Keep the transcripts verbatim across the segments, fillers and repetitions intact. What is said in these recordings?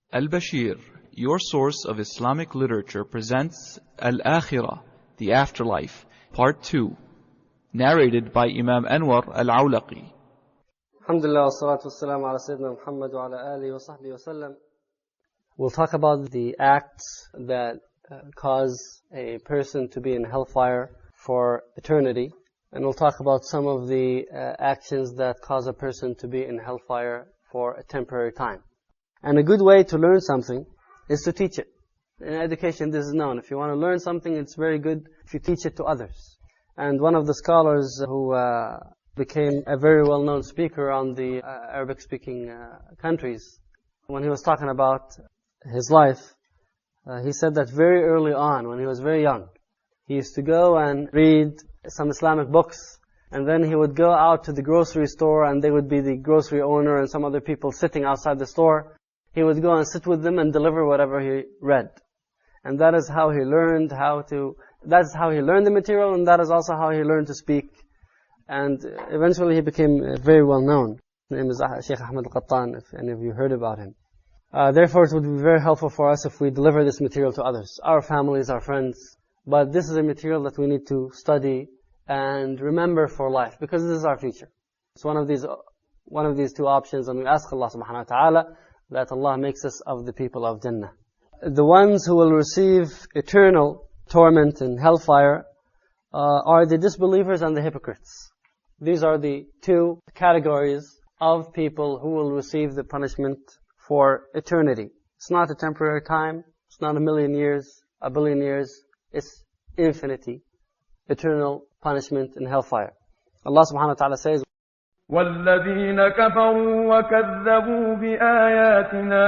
Al-Bashir, your source of Islamic literature, presents Al-Akhirah, the Afterlife, Part two, narrated by Imam Anwar Al-Awlaqi. Alhamdulillah, wa salatu wa salam ala Sayyidina Muhammad wa ala alihi wa sahbihi wa sallam. We'll talk about the acts that uh, cause a person to be in hellfire for eternity. And we'll talk about some of the uh, actions that cause a person to be in hellfire for a temporary time. And a good way to learn something is to teach it. In education, this is known. If you want to learn something, it's very good if you teach it to others. And one of the scholars who uh, became a very well-known speaker on the uh, Arabic-speaking uh, countries, when he was talking about his life, uh, he said that very early on, when he was very young, he used to go and read some Islamic books, and then he would go out to the grocery store, and they would be the grocery owner and some other people sitting outside the store. He would go and sit with them and deliver whatever he read. And that is how he learned how to, that's how he learned the material, and that is also how he learned to speak. And eventually he became very well known. His name is Sheikh Ahmed Al-Qattan, if any of you heard about him. Uh, therefore it would be very helpful for us if we deliver this material to others, our families, our friends. But this is a material that we need to study and remember for life, because this is our future. It's one of these, one of these two options, and we ask Allah subhanahu wa ta'ala that Allah makes us of the people of Jannah. The ones who will receive eternal torment in hellfire uh, are the disbelievers and the hypocrites. These are the two categories of people who will receive the punishment for eternity. It's not a temporary time, it's not a million years, a billion years, it's infinity, eternal punishment in hellfire. Allah subhanahu wa ta'ala says, وَالَّذِينَ كَفَرُوا وَكَذَّبُوا بِآيَاتِنَا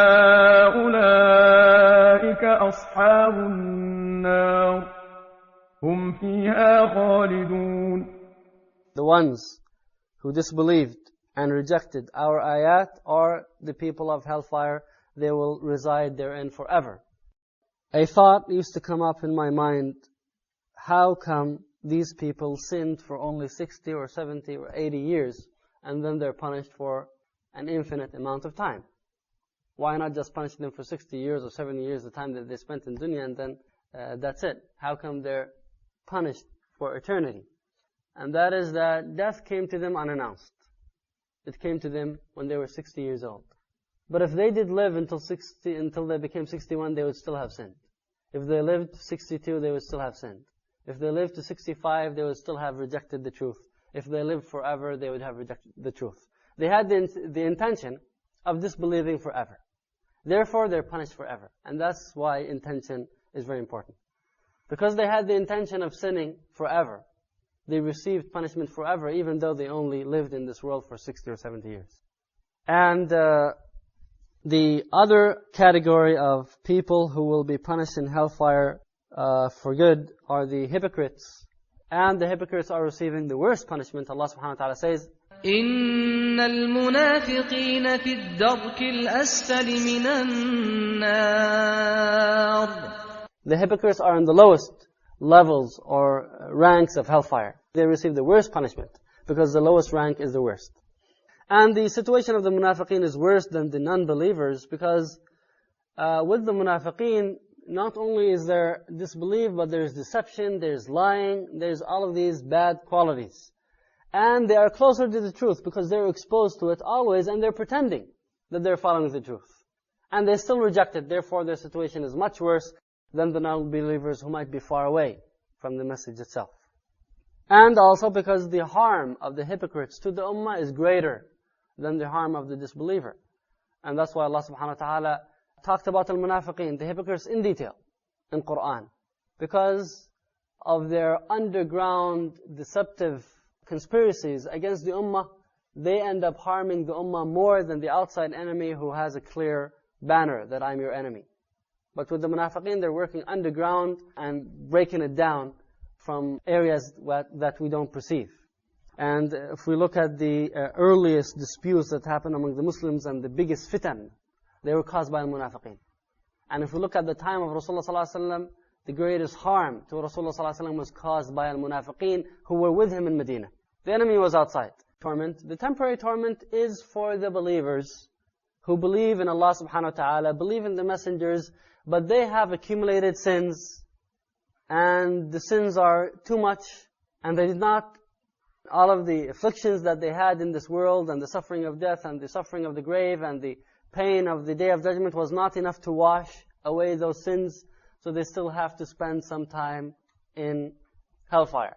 أُولَئِكَ أَصْحَابُ النَّارِ هُمْ فِيهَا خَالِدُونَ. The ones who disbelieved and rejected our ayat are the people of hellfire. They will reside therein forever. A thought used to come up in my mind, how come these people sinned for only sixty or seventy or eighty years, and then they're punished for an infinite amount of time? Why not just punish them for sixty years or seventy years, the time that they spent in dunya, and then uh, that's it? How come they're punished for eternity? And that is that death came to them unannounced. It came to them when they were sixty years old. But if they did live until sixty, until they became sixty-one, they would still have sinned. If they lived to sixty-two, they would still have sinned. If they lived to sixty-five, they would still have rejected the truth. If they lived forever, they would have rejected the truth. They had the, the intention of disbelieving forever. Therefore, they're punished forever. And that's why intention is very important. Because they had the intention of sinning forever, they received punishment forever, even though they only lived in this world for sixty or seventy years. And uh, the other category of people who will be punished in hellfire uh, for good are the hypocrites. And the hypocrites are receiving the worst punishment. Allah subhanahu wa ta'ala says, إِنَّ الْمُنَافِقِينَ فِي الدَّرْكِ الْأَسْفَلِ مِنَ النَّارِ. The hypocrites are in the lowest levels or ranks of hellfire. They receive the worst punishment, because the lowest rank is the worst. And the situation of the munafiqeen is worse than the non-believers, because uh, with the munafiqeen, not only is there disbelief, but there's deception, there's lying, there's all of these bad qualities. And they are closer to the truth, because they're exposed to it always, and they're pretending that they're following the truth. And they still reject it, therefore their situation is much worse than the non-believers who might be far away from the message itself. And also because the harm of the hypocrites to the ummah is greater than the harm of the disbeliever. And that's why Allah subhanahu wa ta'ala talked about al-munafiqeen, the hypocrites, in detail in Qur'an. Because of their underground deceptive conspiracies against the ummah, they end up harming the ummah more than the outside enemy who has a clear banner that I'm your enemy. But with the munafiqeen, they're working underground and breaking it down from areas that we don't perceive. And if we look at the uh, earliest disputes that happened among the Muslims and the biggest fitan, they were caused by al-munafiqeen. And if we look at the time of Rasulullah sallallahu alaihi wasallam, the greatest harm to Rasulullah sallallahu alaihi wasallam was caused by al-munafiqeen who were with him in Medina. The enemy was outside. Torment. The temporary torment is for the believers who believe in Allah subhanahu wa ta'ala, believe in the messengers, but they have accumulated sins, and the sins are too much, and they did not, all of the afflictions that they had in this world, and the suffering of death, and the suffering of the grave, and the pain of the Day of Judgment was not enough to wash away those sins, so they still have to spend some time in hellfire.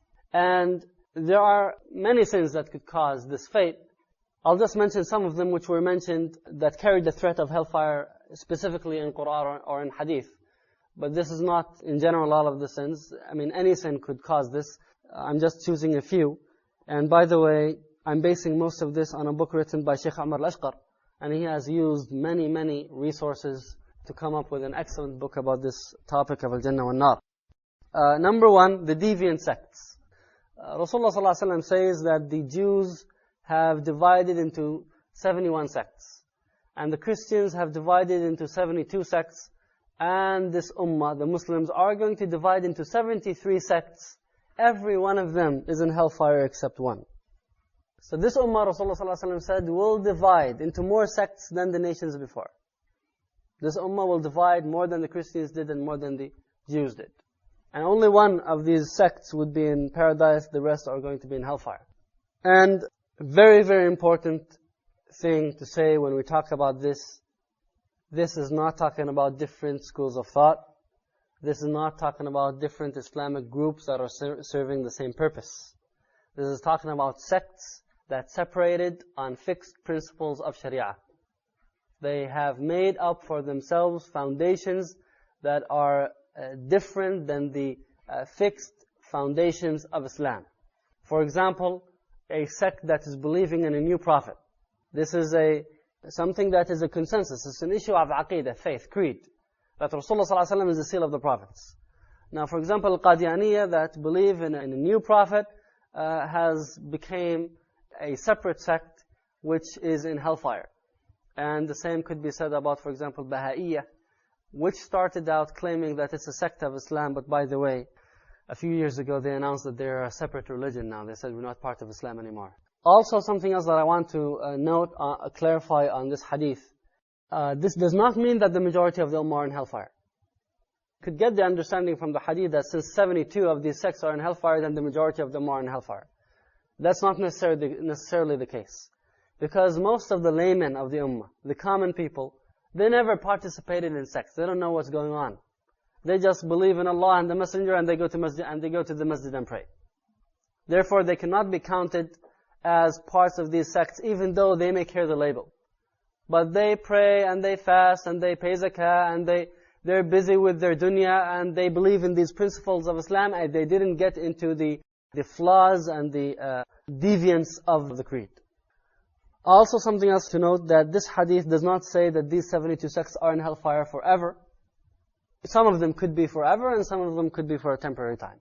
And there are many sins that could cause this fate. I'll just mention some of them which were mentioned that carried the threat of hellfire, specifically in Quran or in Hadith. But this is not, in general, all of the sins. I mean, any sin could cause this. I'm just choosing a few. And by the way, I'm basing most of this on a book written by Sheikh Umar Al-Ashqar. And he has used many, many resources to come up with an excellent book about this topic of Al-Jannah wa Nar. Uh, number one, the deviant sects. Uh, Rasulullah sallallahu alaihi wasallam says that the Jews have divided into seventy-one sects. And the Christians have divided into seventy-two sects. And this ummah, the Muslims, are going to divide into seventy-three sects. Every one of them is in hellfire except one. So this ummah, Rasulullah sallallahu alaihi wasallam said, will divide into more sects than the nations before. This ummah will divide more than the Christians did and more than the Jews did. And only one of these sects would be in paradise, the rest are going to be in hellfire. And very, very important thing to say when we talk about this, this is not talking about different schools of thought. This is not talking about different Islamic groups that are ser- serving the same purpose. This is talking about sects that separated on fixed principles of Sharia. They have made up for themselves foundations that are uh, different than the uh, fixed foundations of Islam. For example, a sect that is believing in a new prophet. This is a something that is a consensus. It's an issue of aqeedah, faith, creed. That Rasulullah sallallahu alaihi wasallam is the seal of the prophets. Now, for example, Al-Qadianiyah that believe in, in a new prophet uh, has became a separate sect which is in hellfire. And the same could be said about, for example, Baha'iyyah, which started out claiming that it's a sect of Islam, but by the way, a few years ago they announced that they're a separate religion now. They said we're not part of Islam anymore. Also, something else that I want to uh, note, uh, clarify on this hadith. Uh, this does not mean that the majority of the ummah are in hellfire. You could get the understanding from the hadith that since seventy-two of these sects are in hellfire, then the majority of them are in hellfire. That's not necessarily necessarily the case. Because most of the laymen of the ummah, the common people, they never participated in sects. They don't know what's going on. They just believe in Allah and the Messenger, and they go to masjid and they go to the masjid and pray. Therefore, they cannot be counted as parts of these sects, even though they may carry the label. But they pray and they fast and they pay zakah and they they're busy with their dunya and they believe in these principles of Islam, and they didn't get into the the flaws and the uh, deviance of the creed. Also, something else to note, that this hadith does not say that these seventy-two sects are in hellfire forever. Some of them could be forever, and some of them could be for a temporary time.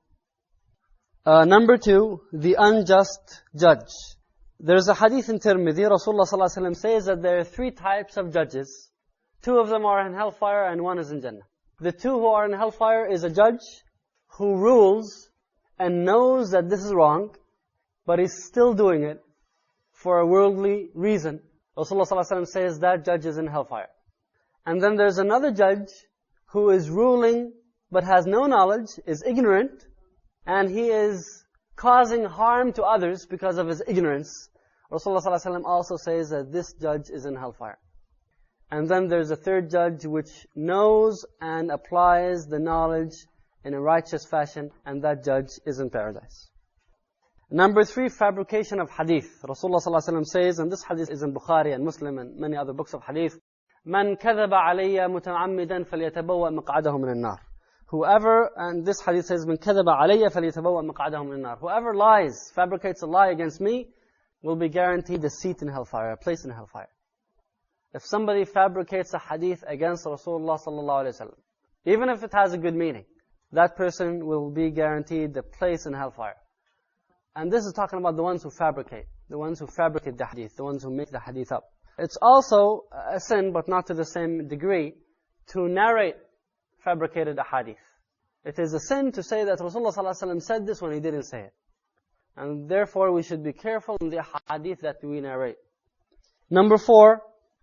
Uh, number two, the unjust judge. There's a hadith in Tirmidhi, Rasulullah sallallahu alaihi wasallam says that there are three types of judges. Two of them are in hellfire and one is in Jannah. The two who are in hellfire is a judge who rules and knows that this is wrong, but is still doing it for a worldly reason. Rasulullah sallallahu alaihi wasallam says that judge is in hellfire. And then there's another judge who is ruling but has no knowledge, is ignorant, and he is causing harm to others because of his ignorance. Rasulullah sallallahu alaihi wasallam also says that this judge is in hellfire. And then there's a third judge which knows and applies the knowledge in a righteous fashion, and that judge is in paradise. Number three, fabrication of hadith. Rasulullah sallallahu alaihi wasallam says, and this hadith is in Bukhari and Muslim and many other books of hadith, "Man kadhaba alayya muta'ammidan falyatabawwa maq'adahu min an-nar." Whoever, and this hadith says, "Man kadhaba alayya falyatabawwa maq'adahu min an-nar." Whoever lies, fabricates a lie against me, will be guaranteed a seat in hellfire, a place in hellfire. If somebody fabricates a hadith against Rasulullah sallallahu alaihi wasallam, even if it has a good meaning, that person will be guaranteed the place in hellfire. And this is talking about the ones who fabricate, the ones who fabricate the hadith, the ones who make the hadith up. It's also a sin, but not to the same degree, to narrate fabricated hadith. It is a sin to say that Rasulullah sallallahu alaihi wasallam said this when he didn't say it. And therefore we should be careful in the hadith that we narrate. Number four,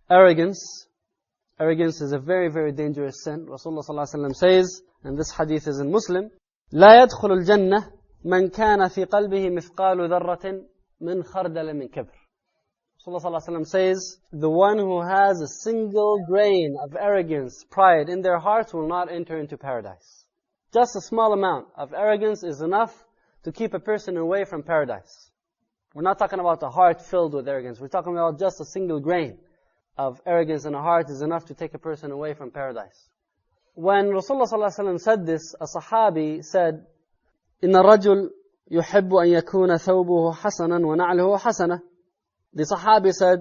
arrogance. Arrogance is a very, very dangerous sin. Rasulullah sallallahu alaihi wasallam says, and this hadith is in Muslim, لا يدخل الجنة من كان في قلبه مثقال ذرة من خردل من كبر. Rasulullah sallallahu alaihi wasallam says, the one who has a single grain of arrogance, pride in their hearts will not enter into paradise. Just a small amount of arrogance is enough to keep a person away from paradise. We're not talking about a heart filled with arrogance. We're talking about just a single grain of arrogance in a heart is enough to take a person away from paradise. When Rasulullah sallallahu alaihi wasallam said this, a Sahabi said, إِنَّ الرَّجُلْ يُحِبُّ أَن يَكُونَ ثَوْبُهُ حَسَنًا وَنَعْلُهُ حَسَنًا. The Sahabi said,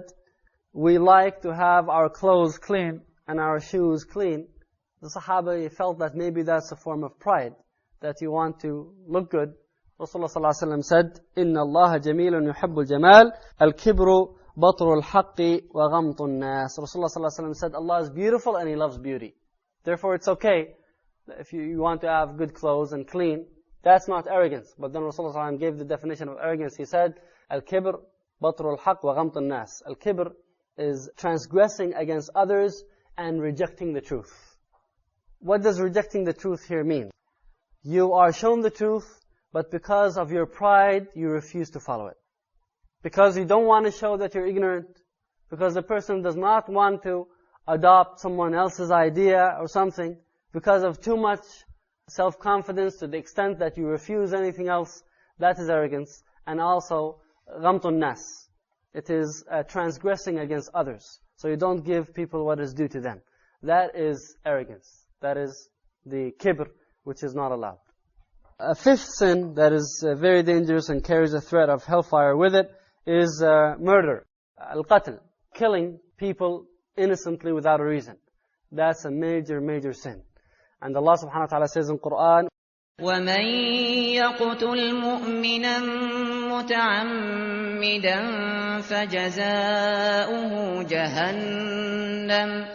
we like to have our clothes clean and our shoes clean. The Sahabi felt that maybe that's a form of pride, that you want to look good. Rasulullah sallallahu alaihi wasallam said, إِنَّ اللَّهَ جَمِيلٌ يُحِبُّ الْجَمَالِ الْكِبْرُ بَطْرُ الْحَقِّ وَغَمْطُ النَّاسِ. Rasulullah sallallahu alaihi wasallam said, Allah is beautiful and He loves beauty. Therefore it's okay if you, you want to have good clothes and clean. That's not arrogance. But then Rasulullah sallallahu alaihi wasallam gave the definition of arrogance. He said, الْكِبْرُ بَطْرُ الْحَقِّ وَغَمْطُ النَّاسِ. Al-kibr is transgressing against others and rejecting the truth. What does rejecting the truth here mean? You are shown the truth, but because of your pride, you refuse to follow it. Because you don't want to show that you're ignorant, because the person does not want to adopt someone else's idea or something, because of too much self-confidence to the extent that you refuse anything else, that is arrogance. And also, ghamtun nas. It is uh, transgressing against others. So you don't give people what is due to them. That is arrogance. That is the kibr, which is not allowed. A fifth sin that is uh, very dangerous and carries a threat of hellfire with it is uh, murder. Al-qatl. Killing people innocently without a reason. That's a major, major sin. And Allah subhanahu wa ta'ala says in Quran, وَمَن يَقْتُلْ مُؤْمِنًا مُتَعَمِّدًا فَجَزَاؤُهُ جَهَنَّمُ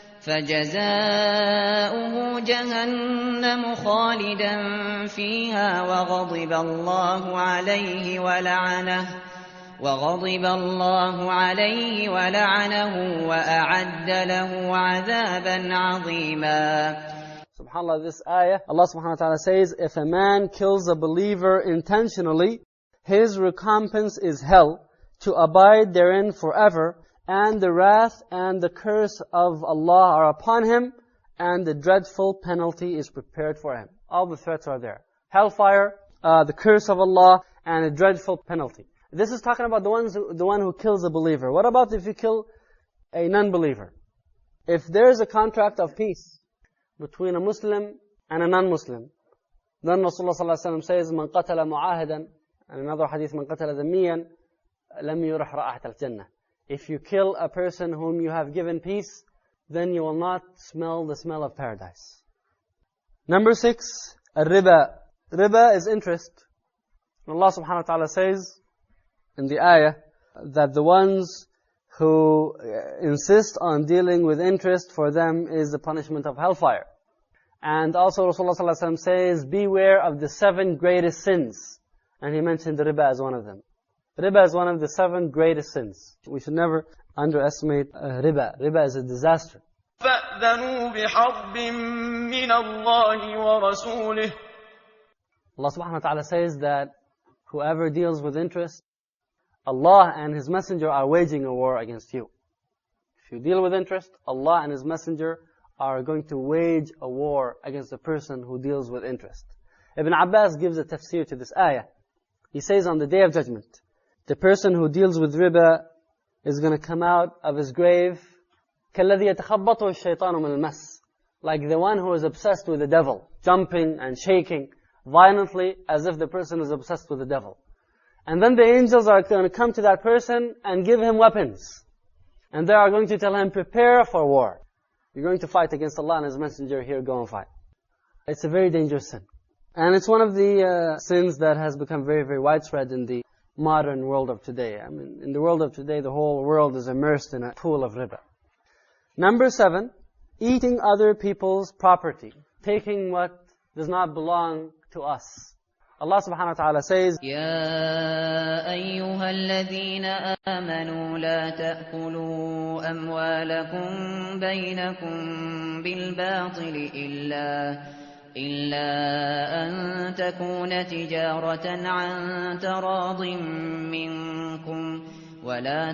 فَجَزَاؤُهُ جَهَنَّمُ خَالِدًا فِيهَا وَغَضِبَ اللَّهُ عَلَيْهِ وَلَعَنَهُ وَغَضِبَ اللَّهُ عَلَيْهِ وَلَعَنَهُ وَأَعَدَّ لَهُ عَذَابًا عَظِيمًا. SubhanAllah, this ayah, Allah subhanahu wa ta'ala says, if a man kills a believer intentionally, his recompense is hell, to abide therein forever, and the wrath and the curse of Allah are upon him, and the dreadful penalty is prepared for him. All the threats are there. Hellfire, uh, the curse of Allah, and a dreadful penalty. This is talking about the ones who, the one who kills a believer. What about if you kill a non-believer? If there is a contract of peace between a Muslim and a non-Muslim, then Rasulullah sallallahu alaihi wasallam says, "Man qatala mu'ahidan," and another hadith, "Man qatala dhammiyan, lam yurah ra'ahat al-jannah." If you kill a person whom you have given peace, then you will not smell the smell of paradise. Number six, riba. Riba is interest. Allah subhanahu wa ta'ala says in the ayah that the ones who insist on dealing with interest, for them is the punishment of hellfire. And also Rasulullah sallallahu alaihi wasallam says, beware of the seven greatest sins. And he mentioned the riba as one of them. Riba is one of the seven greatest sins. We should never underestimate uh, riba. Riba is a disaster. فَأْذَنُوا بِحَرْبٍ مِّنَ اللَّهِ وَرَسُولِهِ. Allah subhanahu wa ta'ala says that whoever deals with interest, Allah and His Messenger are waging a war against you. If you deal with interest, Allah and His Messenger are going to wage a war against the person who deals with interest. Ibn Abbas gives a tafsir to this ayah. He says on the Day of Judgment, the person who deals with riba is going to come out of his grave كَالَّذِي يَتَخَبَّطُهُ الشَّيْطَانُ مِنَ الْمَسِّ, like the one who is obsessed with the devil, jumping and shaking violently as if the person is obsessed with the devil. And then the angels are going to come to that person and give him weapons. And they are going to tell him, prepare for war. You're going to fight against Allah and His Messenger, here, go and fight. It's a very dangerous sin. And it's one of the uh, sins that has become very, very widespread in the modern world of today. I mean, in the world of today, the whole world is immersed in a pool of riba. Number seven, eating other people's property. Taking what does not belong to us. Allah subhanahu wa ta'ala says, يا أيها الذين آمنوا لا تأكلوا أموالكم بينكم بالباطل إلا إلا أن تكون تجارة عن تراض منكم ولا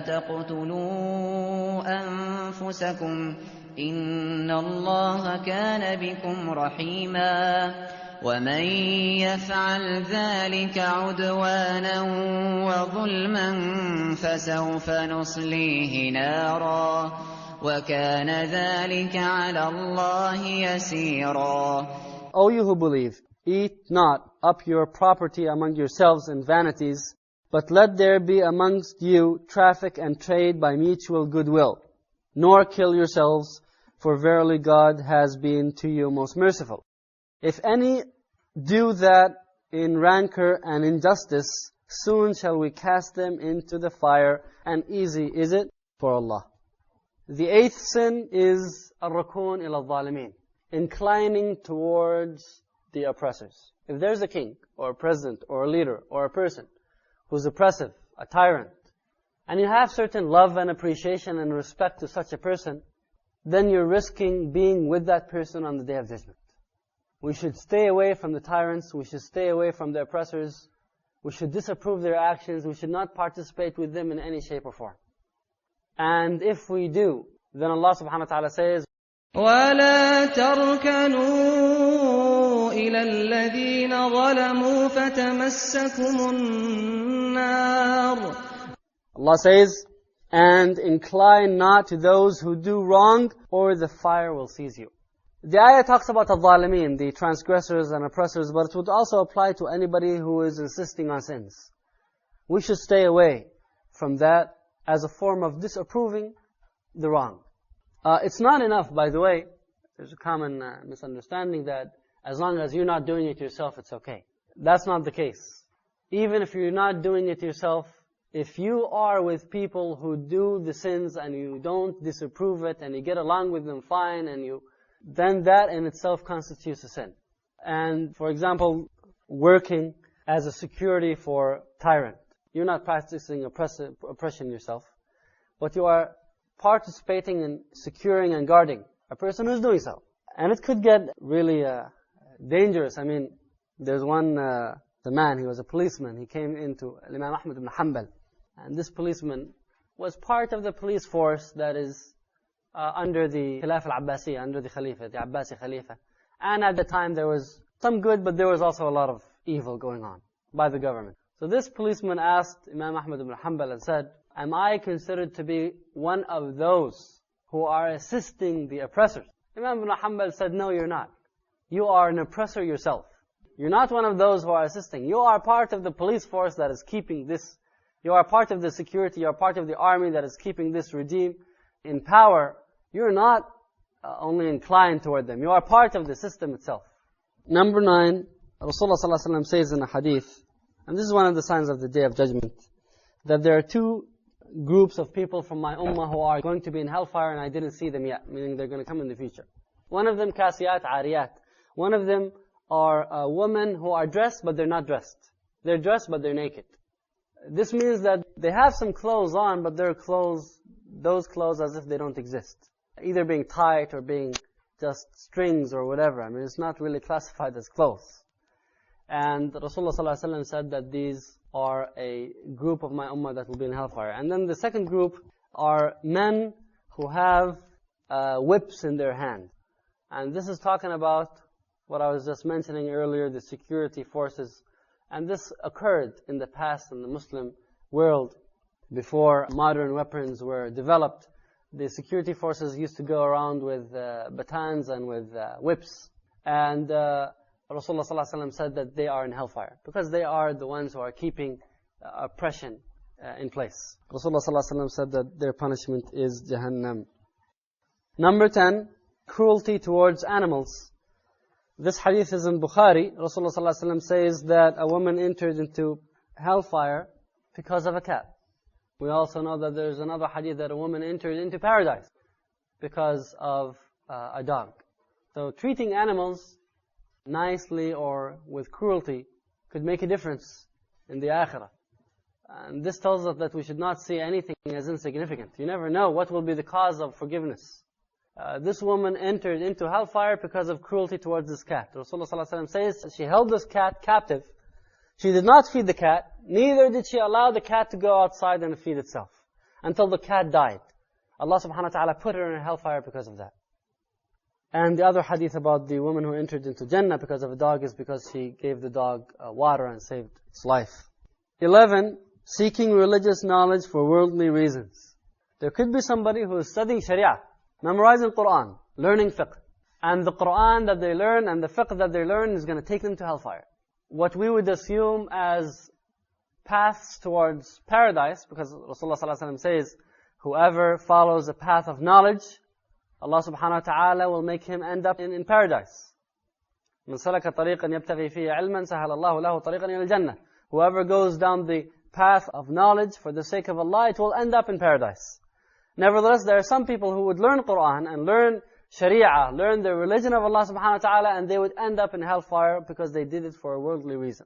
تقتلوا أنفسكم إن الله كان بكم رحيما ومن يفعل ذلك عدوانا وظلما فسوف نصليه نارا وكان ذلك على الله يسيرا. O you who believe, eat not up your property among yourselves in vanities, but let there be amongst you traffic and trade by mutual goodwill. Nor kill yourselves, for verily God has been to you most merciful. If any do that in rancor and injustice, soon shall we cast them into the fire, and easy is it for Allah. The eighth sin is الركون إلى الظالمين, inclining towards the oppressors. If there's a king, or a president, or a leader, or a person who's oppressive, a tyrant, and you have certain love and appreciation and respect to such a person, then you're risking being with that person on the Day of Judgment. We should stay away from the tyrants, we should stay away from the oppressors, we should disapprove their actions, we should not participate with them in any shape or form. And if we do, then Allah subhanahu wa ta'ala says, وَلَا تَرْكَنُوا إِلَى الَّذِينَ ظَلَمُوا فَتَمَسَّكُمُ النَّارُ. Allah says, and incline not to those who do wrong, or the fire will seize you. The ayah talks about al-zalimeen, the transgressors and oppressors, but it would also apply to anybody who is insisting on sins. We should stay away from that as a form of disapproving the wrong. Uh, it's not enough, by the way, there's a common uh, misunderstanding that as long as you're not doing it yourself, it's okay. That's not the case. Even if you're not doing it yourself, if you are with people who do the sins and you don't disapprove it and you get along with them fine, and you, then that in itself constitutes a sin. And for example, working as a security for tyrant. You're not practicing oppression yourself, but you are participating in securing and guarding a person who's doing so. And it could get really uh, dangerous. I mean, there's one, uh, the man, he was a policeman. He came into Imam Ahmad ibn Hanbal. And this policeman was part of the police force that is uh, under the Khilaf al-Abbasi, under the Khalifa, the Abbasi Khalifa. And at the time there was some good, but there was also a lot of evil going on by the government. So this policeman asked Imam Ahmad ibn Hanbal and said, am I considered to be one of those who are assisting the oppressors? Imam ibn Hanbal said, no, you're not. You are an oppressor yourself. You're not one of those who are assisting. You are part of the police force that is keeping this. You are part of the security. You are part of the army that is keeping this regime in power. You're not uh, only inclined toward them. You are part of the system itself. Number nine, Rasulullah sallallahu alaihi wasallam says in a hadith, and this is one of the signs of the Day of Judgment, that there are two groups of people from my ummah who are going to be in hellfire and I didn't see them yet, meaning they're going to come in the future. One of them, kasiyat, ariyat. One of them are uh, women who are dressed but they're not dressed. They're dressed but they're naked. This means that they have some clothes on, but their clothes, those clothes as if they don't exist. Either being tight or being just strings or whatever. I mean, it's not really classified as clothes. And Rasulullah sallallahu alaihi wasallam said that these are a group of my ummah that will be in hellfire. And then the second group are men who have uh, whips in their hand. And this is talking about what I was just mentioning earlier, the security forces. And this occurred in the past in the Muslim world before modern weapons were developed. The security forces used to go around with uh, batons and with uh, whips. And uh, Rasulullah sallallahu alaihi wasallam said that they are in hellfire because they are the ones who are keeping uh, oppression uh, in place. Rasulullah sallallahu alaihi wasallam said that their punishment is Jahannam. Number ten, cruelty towards animals. This hadith is in Bukhari. Rasulullah sallallahu alaihi wasallam says that a woman entered into hellfire because of a cat. We also know that there's another hadith that a woman entered into paradise because of uh, a dog. So treating animals nicely or with cruelty could make a difference in the akhirah. And this tells us that we should not see anything as insignificant. You never know what will be the cause of forgiveness. Uh, this woman entered into hellfire because of cruelty towards this cat. Rasulullah sallallahu alaihi wasallam says she held this cat captive. She did not feed the cat, neither did she allow the cat to go outside and feed itself, until the cat died. Allah subhanahu wa ta'ala put her in hellfire because of that. And the other hadith about the woman who entered into Jannah because of a dog is because she gave the dog uh, water and saved its life. eleven. Seeking religious knowledge for worldly reasons. There could be somebody who is studying Sharia, memorizing Quran, learning fiqh. And the Quran that they learn and the fiqh that they learn is going to take them to hellfire. What we would assume as paths towards paradise, because Rasulullah sallallahu alaihi wasallam says, whoever follows a path of knowledge, Allah subhanahu wa ta'ala will make him end up in, in paradise. مَنْ سَلَكَ طَرِيقًا يَبْتَغِي فِيهِ عِلْمًا سَهَلَ اللَّهُ لَهُ طَرِيقًا إِلَى الْجَنَّةِ. Whoever goes down the path of knowledge for the sake of Allah, it will end up in paradise. Nevertheless, there are some people who would learn Quran and learn Sharia, learn the religion of Allah subhanahu wa ta'ala, and they would end up in hellfire because they did it for a worldly reason.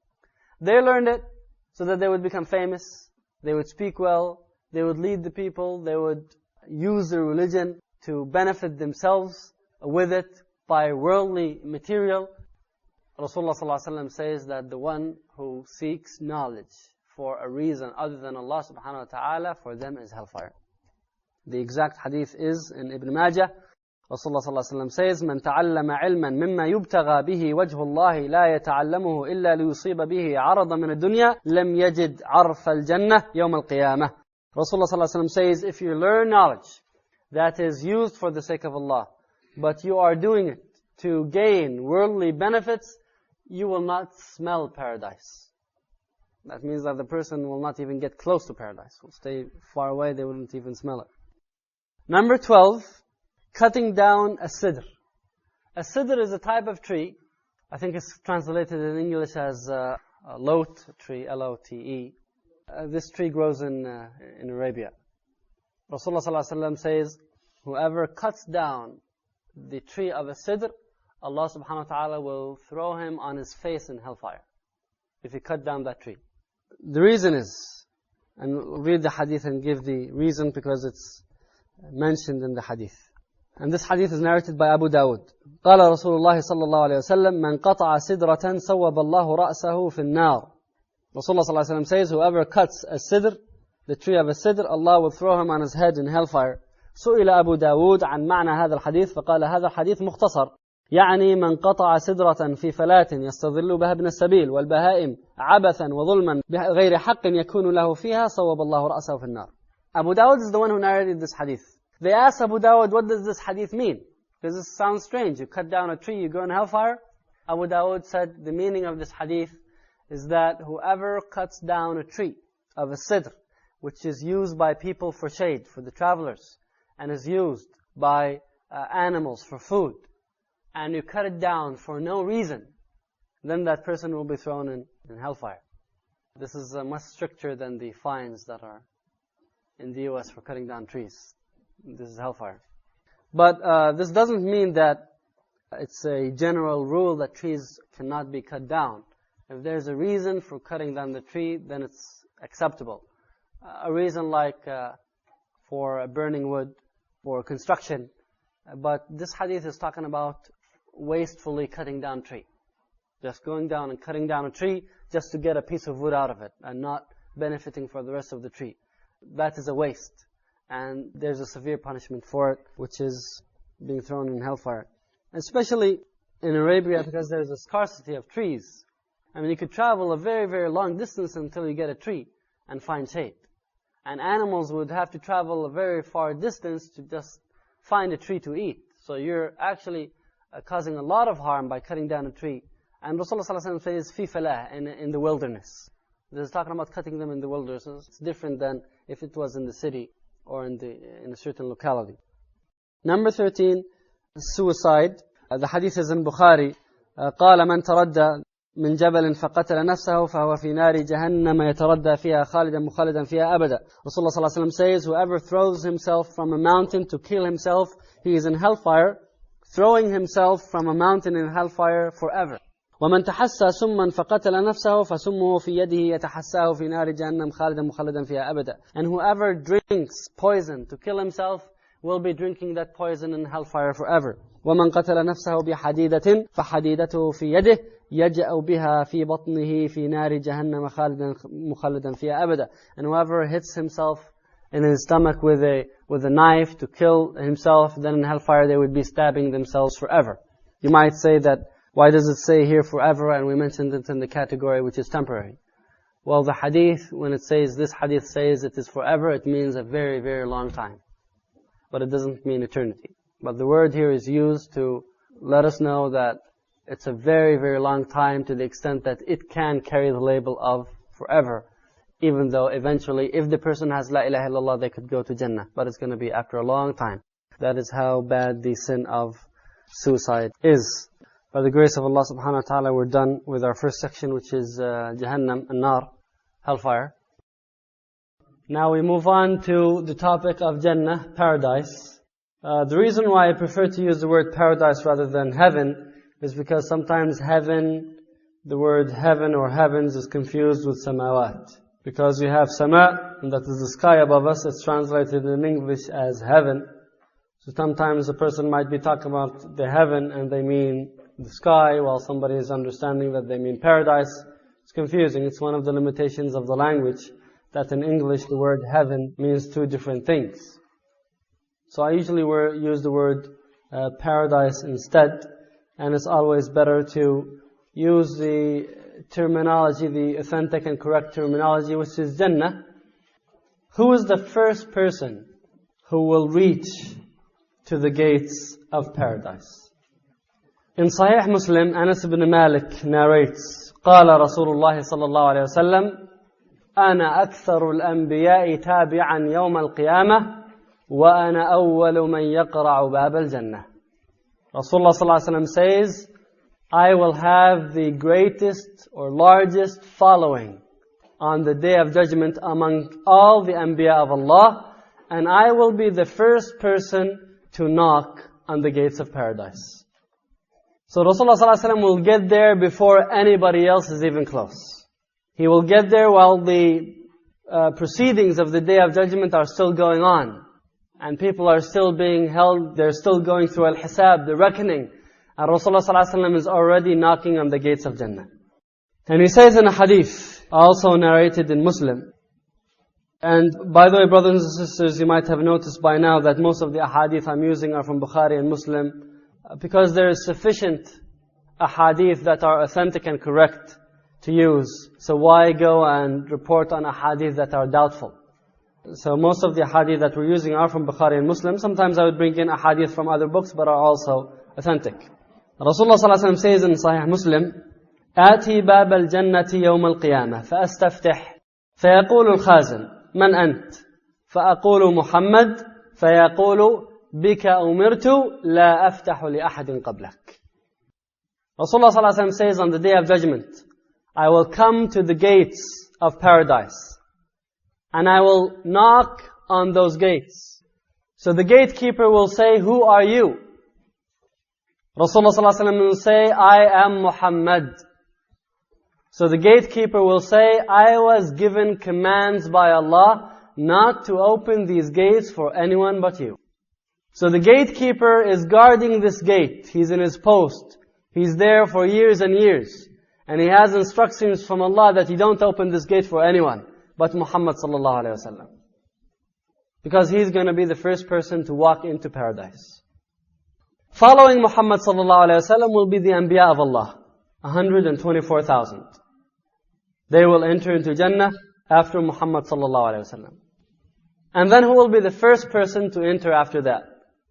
They learned it so that they would become famous, they would speak well, they would lead the people, they would use the religion to benefit themselves with it by worldly material. Rasulullah sallallahu alaihi wasallam says that the one who seeks knowledge for a reason other than Allah subhanahu wa ta'ala, for them is hellfire. The exact hadith is in Ibn Majah. Rasulullah sallallahu alaihi wasallam says, "Man ta'allama ilman mimma yubtagha bihi wajhu Allah la yata'allamuhu illa liyusiba bihi 'aradan min ad-dunya lam yajid 'arfa al-jannah yawm al-qiyamah." Rasulullah sallallahu alaihi wasallam says, if you learn knowledge that is used for the sake of Allah, but you are doing it to gain worldly benefits, you will not smell paradise. That means that the person will not even get close to paradise. Will stay far away, they wouldn't even smell it. Number twelve, cutting down a sidr. A sidr is a type of tree. I think it's translated in English as uh, a lot tree, L O T E. Uh, this tree grows in uh, in Arabia. Rasulullah sallallahu alaihi wasallam says, whoever cuts down the tree of a sidr, Allah subhanahu wa ta'ala will throw him on his face in hellfire, if he cut down that tree. The reason is, and we'll read the hadith and give the reason because it's mentioned in the hadith. And this hadith is narrated by Abu Dawud. قال رسول الله صلى الله عليه وسلم من قطع سدرة صوب الله رأسه في النار. Rasulullah sallallahu alaihi wasallam says, whoever cuts a sidr, the tree of a sidr, Allah will throw him on his head in hellfire. سئل أبو داود عن معنى هذا الحديث فقال هذا الحديث مختصر يعني من قطع سدرة في فلاة يستظل بها ابن السبيل والبهائم عبثا وظلما بغير حق يكون له فيها صوب الله رأسه في النار. Abu Dawud is the one who narrated this hadith. They asked Abu Dawud, what does this hadith mean? Because this sounds strange. You cut down a tree, you go in hellfire. Abu Dawud said the meaning of this hadith is that whoever cuts down a tree of a sidr, which is used by people for shade, for the travelers, and is used by uh, animals for food, and you cut it down for no reason, then that person will be thrown in, in hellfire. This is uh, much stricter than the fines that are in the U S for cutting down trees. This is hellfire. But uh, this doesn't mean that it's a general rule that trees cannot be cut down. If there's a reason for cutting down the tree, then it's acceptable. Uh, a reason like uh, for burning wood, for construction. But this hadith is talking about wastefully cutting down tree. Just going down and cutting down a tree just to get a piece of wood out of it and not benefiting for the rest of the tree. That is a waste. And there's a severe punishment for it, which is being thrown in hellfire. Especially in Arabia, because there's a scarcity of trees. I mean, you could travel a very, very long distance until you get a tree and find shade. And animals would have to travel a very far distance to just find a tree to eat. So you're actually uh, causing a lot of harm by cutting down a tree. And Rasulullah sallallahu alaihi wasallam says, fi falah, in, in the wilderness. This is talking about cutting them in the wilderness. It's different than if it was in the city or in the in a certain locality. Number thirteen, suicide. Uh, the hadith is in Bukhari. Uh, قال من تردى من جبل فقتل نفسه فهو في نار جهنم يتردى فيها خالدا مخلدا فيها أبدا. Rasulullah sallallahu alaihi wasallam says, whoever throws himself from a mountain to kill himself, he is in hellfire, throwing himself from a mountain in hellfire forever. ومن تحسى سما فقتل نفسه فسمه في يده يتحساه في نار جهنم خالدا مخلدا فيها أبدا. And whoever drinks poison to kill himself will be drinking that poison in hellfire forever. ومن قتل نفسه بحديدة فحديدته في يده يجأ بها في بطنه في نار جهنم خالدا مخلدا فيها أبدا. And whoever hits himself in his stomach with a with a knife to kill himself, then in hellfire they would be stabbing themselves forever. You might say that, why does it say here forever and we mentioned it in the category which is temporary? Well, the hadith, when it says, this hadith says it is forever, it means a very, very long time. But it doesn't mean eternity. But the word here is used to let us know that it's a very, very long time, to the extent that it can carry the label of forever. Even though eventually, if the person has La ilaha illallah, they could go to Jannah. But it's going to be after a long time. That is how bad the sin of suicide is. By the grace of Allah subhanahu wa ta'ala, we're done with our first section, which is uh, Jahannam, An-Nar, Hellfire. Now we move on to the topic of Jannah, Paradise. Uh, the reason why I prefer to use the word paradise rather than heaven is because sometimes heaven, the word heaven or heavens is confused with samawat. Because you have sama, and that is the sky above us, it's translated in English as heaven. So sometimes a person might be talking about the heaven and they mean the sky, while somebody is understanding that they mean paradise. It's confusing. It's one of the limitations of the language, that in English the word heaven means two different things. So I usually use the word uh, paradise instead, and it's always better to use the terminology, the authentic and correct terminology, which is Jannah. Who is the first person who will reach to the gates of paradise? In Sahih Muslim, Anas ibn Malik narrates, قال رسول الله صلى الله عليه وسلم أنا أكثر الأنبياء تابعا يوم القيامة وأنا أول من يقرع باب الجنة. Rasulullah صلى الله عليه وسلم says, I will have the greatest or largest following on the Day of Judgment among all the Anbiya of Allah, and I will be the first person to knock on the gates of paradise. So Rasulullah sallallahu alaihi wasallam will get there before anybody else is even close. He will get there while the uh, proceedings of the Day of Judgment are still going on. And people are still being held, they're still going through al-hisab, the reckoning. And Rasulullah sallallahu alaihi wasallam is already knocking on the gates of Jannah. And he says in a hadith, also narrated in Muslim. And by the way, brothers and sisters, you might have noticed by now that most of the ahadith I'm using are from Bukhari and Muslim, because there is sufficient ahadith that are authentic and correct to use. So why go and report on ahadith that are doubtful? So most of the ahadith that we're using are from Bukhari and Muslim. Sometimes I would bring in ahadith from other books, but are also authentic. Rasulullah sallallahu alaihi wasallam says in Sahih Muslim, آتي باب الجنة يوم القيامة فأستفتح فيقول الخازن من أنت؟ فأقول محمد فيقول بك أمرت لا أفتح لأحد قبلك. Rasulullah sallallahu alaihi wasallam says on the Day of Judgment, I will come to the gates of paradise and I will knock on those gates. So the gatekeeper will say, who are you? Rasulullah sallallahu alaihi wasallam will say, I am Muhammad. So the gatekeeper will say, I was given commands by Allah not to open these gates for anyone but you. So the gatekeeper is guarding this gate. He's in his post. He's there for years and years. And he has instructions from Allah that he don't open this gate for anyone but Muhammad sallallahu alaihi wasallam. Because he's going to be the first person to walk into paradise. Following Muhammad sallallahu alaihi wasallam will be the Anbiya of Allah, one hundred twenty-four thousand. They will enter into Jannah after Muhammad sallallahu alaihi wasallam. And then who will be the first person to enter after that?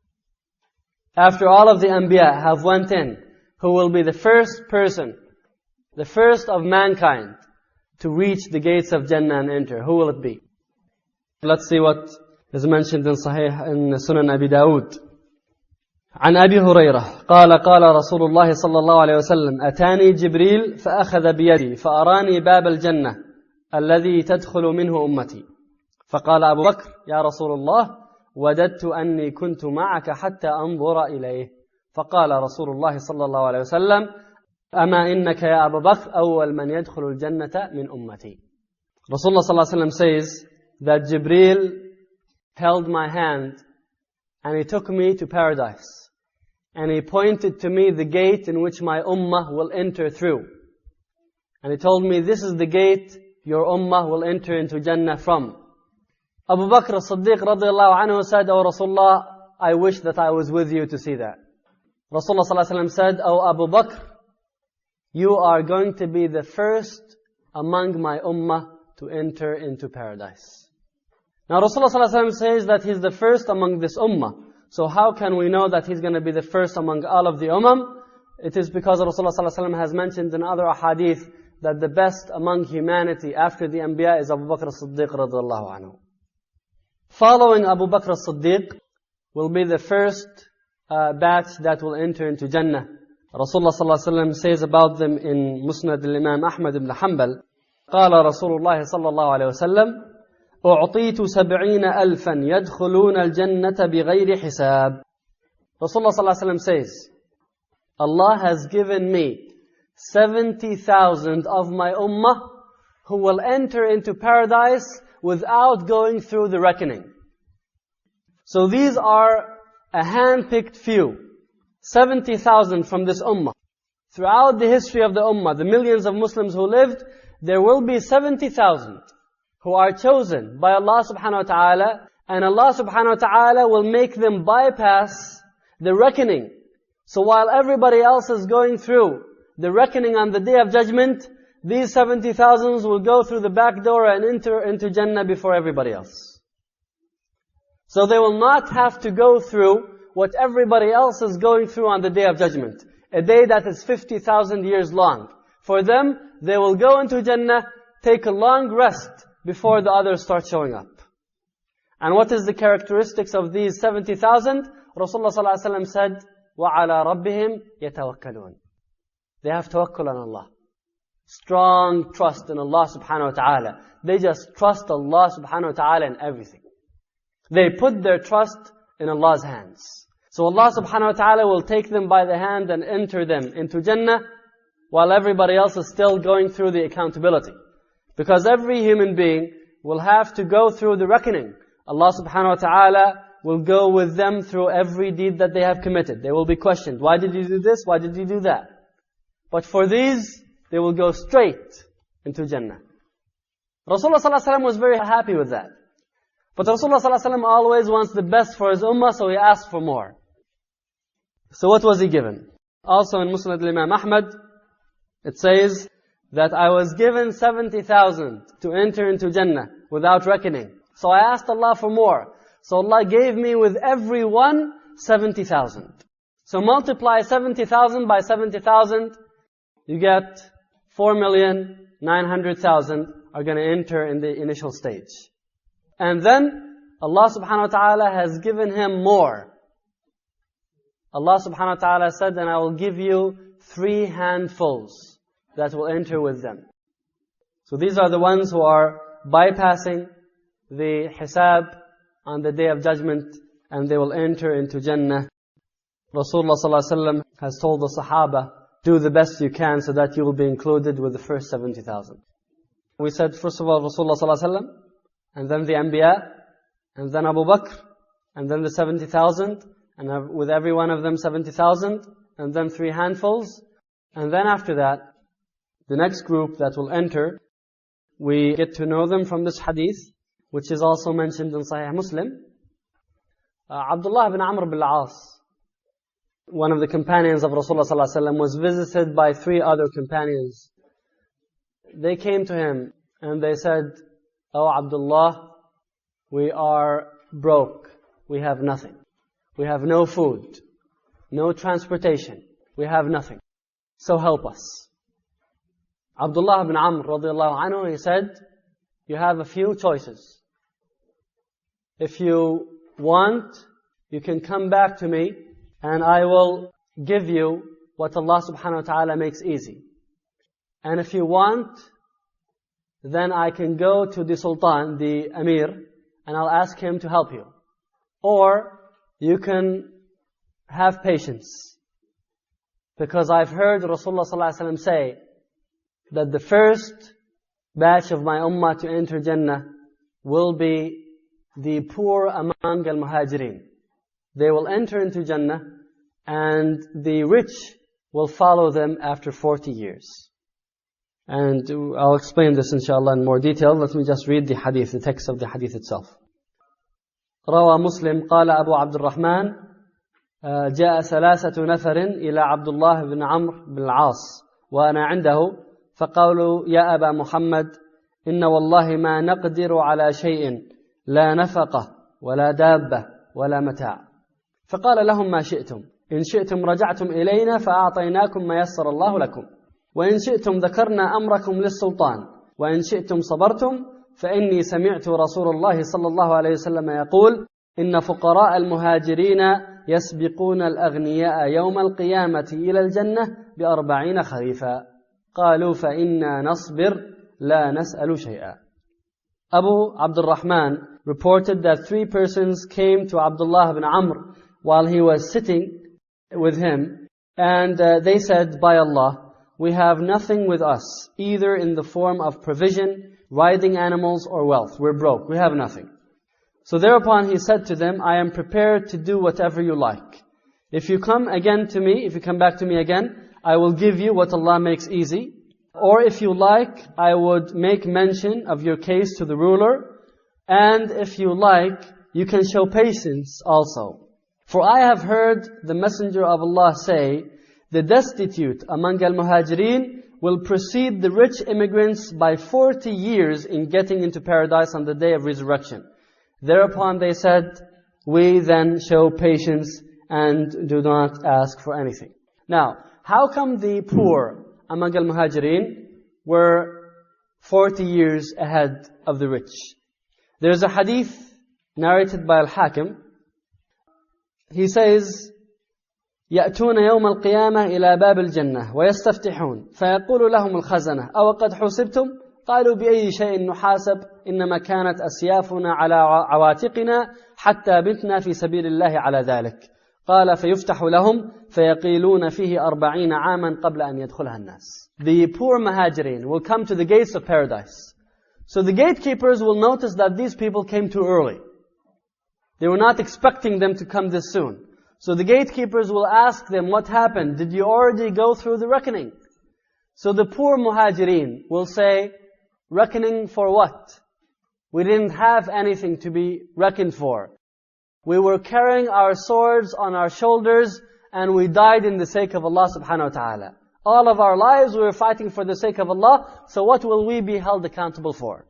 After all of the Anbiya have went in, who will be the first person, the first of mankind, to reach the gates of Jannah and enter? Who will it be? Let's see what is mentioned in Sahih, in Sunan Abi Dawud. عن أبي هريرة قال قال رسول الله صلى الله عليه وسلم أتاني جبريل فأخذ بيدي فأراني باب الجنة الذي تدخل منه أمتي فقال أبو بكر يا رسول الله وددت أني كنت معك حتى أنظر إليه فقال رسول الله صلى الله عليه وسلم أما إنك يا أبا بكر أول من يدخل الجنة من أمتي. Rasulullah sallallahu alaihi wasallam says that Jibreel held my hand and he took me to paradise. And he pointed to me the gate in which my ummah will enter through. And he told me, this is the gate your ummah will enter into Jannah from. Abu Bakr as-Siddiq radiallahu anhu said, "Oh Rasulullah, I wish that I was with you to see that." Rasulullah sallallahu alaihi wasallam said, "Oh Abu Bakr, you are going to be the first among my ummah to enter into paradise." Now Rasulullah sallallahu alaihi wasallam says that he's the first among this ummah. So how can we know that he's going to be the first among all of the ummah? It is because Rasulullah sallallahu alaihi wasallam has mentioned in other ahadith that the best among humanity after the Anbiya is Abu Bakr as-Siddiq radiallahu anhu. Following Abu Bakr as-Siddiq will be the first uh, batch that will enter into Jannah. Rasulullah sallallahu alaihi wasallam says about them in Musnad al-Imam Ahmad ibn Hanbal, قال رسول الله صلى الله عليه وسلم أعطيت سبعين ألفا يدخلون الجنة بغير حساب. Rasulullah sallallahu alaihi wasallam says, Allah has given me seventy thousand of my ummah who will enter into paradise without going through the reckoning. So these are a hand-picked few. seventy thousand from this ummah. Throughout the history of the ummah, the millions of Muslims who lived, there will be seventy thousand who are chosen by Allah subhanahu wa ta'ala, and Allah subhanahu wa ta'ala will make them bypass the reckoning. So while everybody else is going through the reckoning on the Day of Judgment, these seventy thousands will go through the back door and enter into Jannah before everybody else. So they will not have to go through what everybody else is going through on the Day of Judgment. A day that is fifty thousand years long. For them, they will go into Jannah, take a long rest before the others start showing up. And what is the characteristics of these seventy thousand? Rasulullah sallallahu alaihi wasallam said, وَعَلَى رَبِّهِمْ يَتَوَكَّلُونَ. They have tawakkul on Allah. Strong trust in Allah subhanahu wa ta'ala. They just trust Allah subhanahu wa ta'ala in everything. They put their trust in Allah's hands. So Allah subhanahu wa ta'ala will take them by the hand and enter them into Jannah, while everybody else is still going through the accountability. Because every human being will have to go through the reckoning. Allah subhanahu wa ta'ala will go with them through every deed that they have committed. They will be questioned. Why did you do this? Why did you do that? But for these, they will go straight into Jannah. Rasulullah sallallahu alaihi wasallam was very happy with that. But Rasulullah sallallahu alaihi wasallam always wants the best for his ummah, so he asked for more. So what was he given? Also in Musnad al-Imam Ahmad, it says that I was given seventy thousand to enter into Jannah without reckoning. So I asked Allah for more. So Allah gave me with every one seventy thousand. So multiply seventy thousand by seventy thousand, you get four million nine hundred thousand are going to enter in the initial stage. And then Allah subhanahu wa ta'ala has given him more. Allah subhanahu wa ta'ala said, and I will give you three handfuls that will enter with them. So these are the ones who are bypassing the hisab on the Day of Judgment, and they will enter into Jannah. Rasulullah sallallahu alaihi wasallam has told the Sahaba, do the best you can so that you will be included with the first seventy thousand. We said, first of all, Rasulullah sallallahu alaihi wasallam, and then the Anbiya, and then Abu Bakr, and then the seventy thousand, and with every one of them seventy thousand, and then three handfuls. And then after that, the next group that will enter, we get to know them from this hadith, which is also mentioned in Sahih Muslim. Uh, Abdullah ibn Amr ibn al-As, one of the companions of Rasulullah sallallahu alaihi wasallam, was visited by three other companions. They came to him and they said, "Oh Abdullah, we are broke. We have nothing. We have no food, no transportation. We have nothing. So help us." Abdullah ibn Amr radiallahu anhu, he said, you have a few choices. If you want, you can come back to me and I will give you what Allah subhanahu wa ta'ala makes easy. And if you want, then I can go to the Sultan, the Amir, and I'll ask him to help you. Or you can have patience. because I've heard Rasulullah sallallahu alaihi wasallam say that the first batch of my ummah to enter Jannah will be the poor among al-muhajirin. They will enter into Jannah, and the rich will follow them after forty years. And I'll explain this inshallah in more detail. Let me just read the hadith, the text of the hadith itself. روى مسلم قال أبو عبد الرحمن جاء ثلاثة نفر إلى عبد الله بن عمرو بن العاص وأنا عنده فقالوا يا أبا محمد إن والله ما نقدر على شيء لا نفقة ولا دابة ولا متاع. فقال لهم ما شئتم، إن شئتم رجعتم إلينا فأعطيناكم ما يسر الله لكم، وإن شئتم ذكرنا أمركم للسلطان، وإن شئتم صبرتم، فإني سمعت رسول الله صلى الله عليه وسلم يقول إن فقراء المهاجرين يسبقون الأغنياء يوم القيامة إلى الجنة بأربعين خريفا. قالوا فإنا نصبر لا نسأل شيئا. Abu Abdul Rahman reported that three persons came to Abdullah ibn Amr while he was sitting with him, and uh, they said, by Allah, we have nothing with us, either in the form of provision, riding animals, or wealth. We're broke, we have nothing. So thereupon he said to them, I am prepared to do whatever you like. If you come again to me, if you come back to me again, I will give you what Allah makes easy. Or if you like, I would make mention of your case to the ruler. And if you like, you can show patience also. For I have heard the Messenger of Allah say, the destitute among al-muhajirin will precede the rich immigrants by forty years in getting into paradise on the day of resurrection. Thereupon they said, we then show patience and do not ask for anything. Now, how come the poor among al-muhajirin were forty years ahead of the rich? There's a hadith narrated by Al-Hakim. He says, يأتون يوم القيامة إلى باب الجنة ويستفتحون فيقول لهم الخزنة أو قد حسبتم؟ قالوا بأي شيء نحاسب إنما كانت أسيافنا على عواتقنا حتى بتنا في سبيل الله على ذلك. قال فيفتح لهم فيقيلون فيه أربعين عاما قبل أن يدخلها الناس. The poor muhajirin will come to the gates of paradise. So the gatekeepers will notice that these people came too early. They were not expecting them to come this soon. So the gatekeepers will ask them, what happened? Did you already go through the reckoning? So the poor muhajirin will say, reckoning for what? We didn't have anything to be reckoned for. We were carrying our swords on our shoulders and we died in the sake of Allah subhanahu wa ta'ala. All of our lives we were fighting for the sake of Allah, so what will we be held accountable for?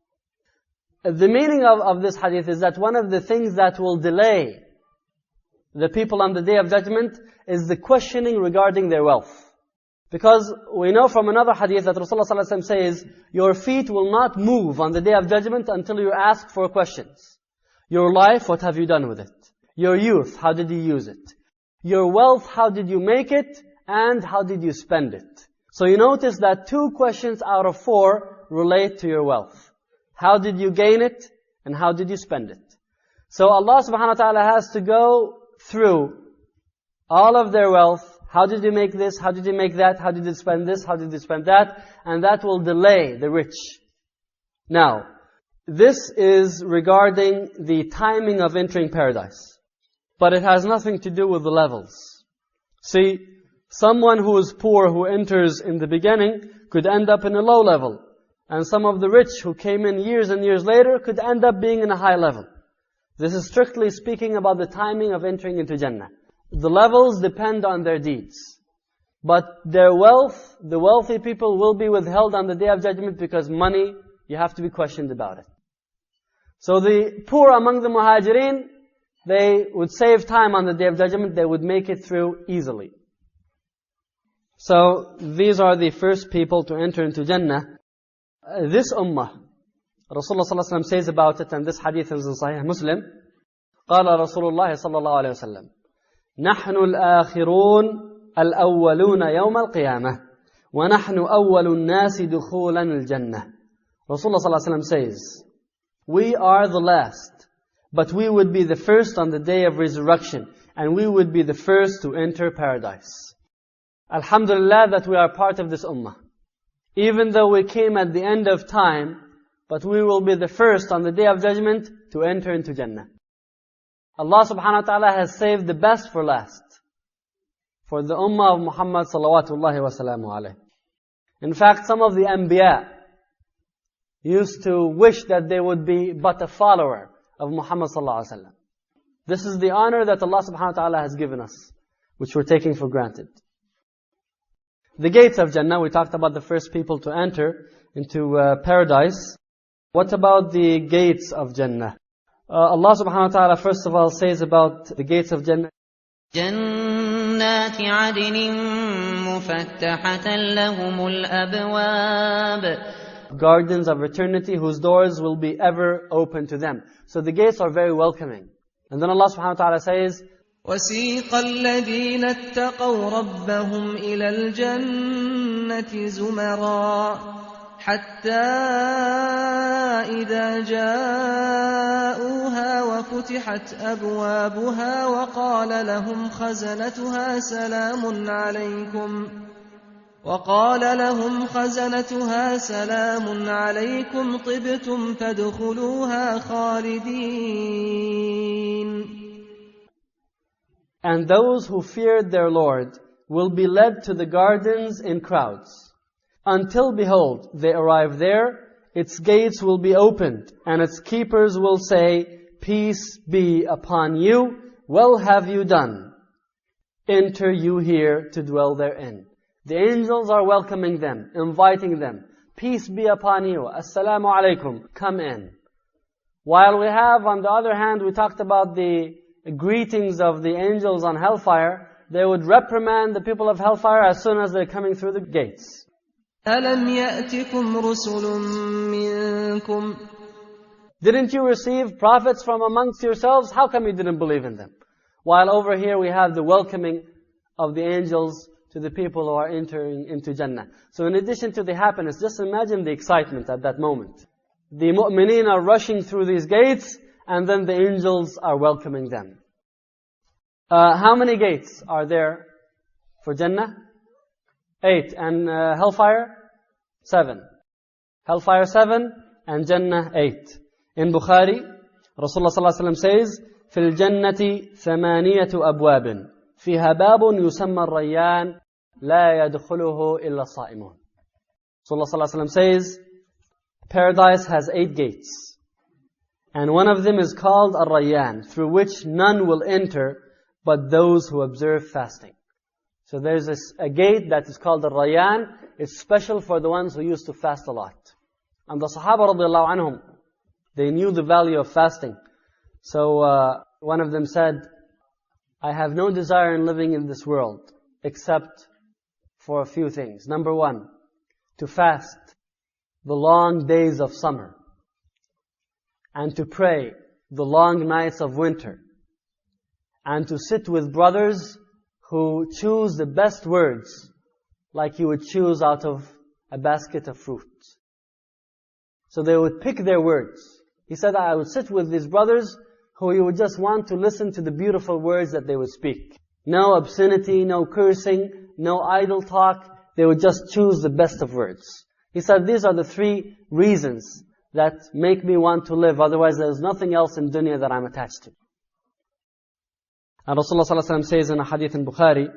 The meaning of, of this hadith is that one of the things that will delay the people on the Day of Judgment is the questioning regarding their wealth. Because we know from another hadith that Rasulullah sallallahu alaihi wasallam says, your feet will not move on the Day of Judgment until you ask for questions. Your life, what have you done with it? Your youth, how did you use it? Your wealth, how did you make it? And how did you spend it? So you notice that two questions out of four relate to your wealth. How did you gain it? And how did you spend it? So Allah subhanahu wa ta'ala has to go through all of their wealth. How did you make this? How did you make that? How did you spend this? How did you spend that? And that will delay the rich. Now, this is regarding the timing of entering paradise. But it has nothing to do with the levels. See, someone who is poor who enters in the beginning could end up in a low level. And some of the rich who came in years and years later could end up being in a high level. This is strictly speaking about the timing of entering into Jannah. The levels depend on their deeds. But their wealth, the wealthy people will be withheld on the Day of Judgment because money, you have to be questioned about it. So the poor among the muhajirin, they would save time on the Day of Judgment, they would make it through easily. So these are the first people to enter into Jannah. Uh, this ummah, Rasulullah sallallahu alaihi wasallam says about it, and this hadith is in Sahih Muslim. قال رسول الله صلى الله عليه وسلم نحن الآخرون الأولون يوم القيامة ونحن أول الناس دخولا الجنة. Rasulullah sallallahu alaihi wasallam says, we are the last, but we would be the first on the day of resurrection, and we would be the first to enter paradise. Alhamdulillah that we are part of this ummah. Even though we came at the end of time, but we will be the first on the Day of Judgment to enter into Jannah. Allah subhanahu wa ta'ala has saved the best for last. For the ummah of Muhammad salawatullahi wa salamu alayhi. In fact, some of the Anbiya used to wish that they would be but a follower of Muhammad sallallahu alayhi wa sallam. This is the honor that Allah subhanahu wa ta'ala has given us, which we're taking for granted. The gates of Jannah, we talked about the first people to enter into uh, paradise. What about the gates of Jannah? Uh, Allah subhanahu wa ta'ala first of all says about the gates of Jannah, جنات عدن مفتحة لهم الأبواب, gardens of eternity whose doors will be ever open to them. So the gates are very welcoming. And then Allah subhanahu wa ta'ala says, وَسِيقَ الَّذِينَ اتَّقَوْا رَبَّهُمْ إِلَى الْجَنَّةِ زُمَرًا حَتَّى إِذَا جَاءُوهَا وَفُتِحَتْ أَبْوَابُهَا وَقَالَ لَهُمْ خَزَنَتُهَا سَلَامٌ عَلَيْكُمْ وَقَالَ لَهُمْ خَزَنَتُهَا سَلَامٌ عَلَيْكُمْ طِبْتُمْ فَادْخُلُوهَا خَالِدِينَ. And those who feared their Lord will be led to the gardens in crowds, until behold, they arrive there, its gates will be opened, and its keepers will say, peace be upon you, well have you done. Enter you here to dwell therein. The angels are welcoming them, inviting them. Peace be upon you. Assalamu alaikum. Come in. While we have, on the other hand, we talked about the greetings of the angels on hellfire, they would reprimand the people of hellfire as soon as they're coming through the gates. أَلَمْ يَأْتِكُمْ رُسُلٌ مِّنكُمْ. Didn't you receive prophets from amongst yourselves? How come you didn't believe in them? While over here we have the welcoming of the angels to the people who are entering into Jannah. So in addition to the happiness, just imagine the excitement at that moment. The mu'mineen are rushing through these gates, and then the angels are welcoming them. Uh, how many gates are there for Jannah? Eight. And uh, hellfire? Seven. Hellfire seven, and Jannah eight. In Bukhari, Rasulullah sallallahu alaihi wasallam says, في الجنة ثمانية أبواب فيها باب يسمى الريان لا يدخله إلا الصائمون. Rasulullah sallallahu alaihi wasallam says, paradise has eight gates. And one of them is called Ar-Rayyan, through which none will enter but those who observe fasting. So there's a, a gate that is called Ar-Rayyan. It's special for the ones who used to fast a lot. And the Sahaba radiallahu anhum, they knew the value of fasting. So uh, one of them said, I have no desire in living in this world except for a few things. Number one, to fast the long days of summer, and to pray the long nights of winter, and to sit with brothers who choose the best words like you would choose out of a basket of fruit. So they would pick their words. He said, I would sit with these brothers who you would just want to listen to the beautiful words that they would speak. No obscenity, no cursing, no idle talk. They would just choose the best of words. He said, these are the three reasons that make me want to live. Otherwise, there's nothing else in dunya that I'm attached to. And Rasulullah sallallahu alaihi wasallam says in a hadith in Bukhari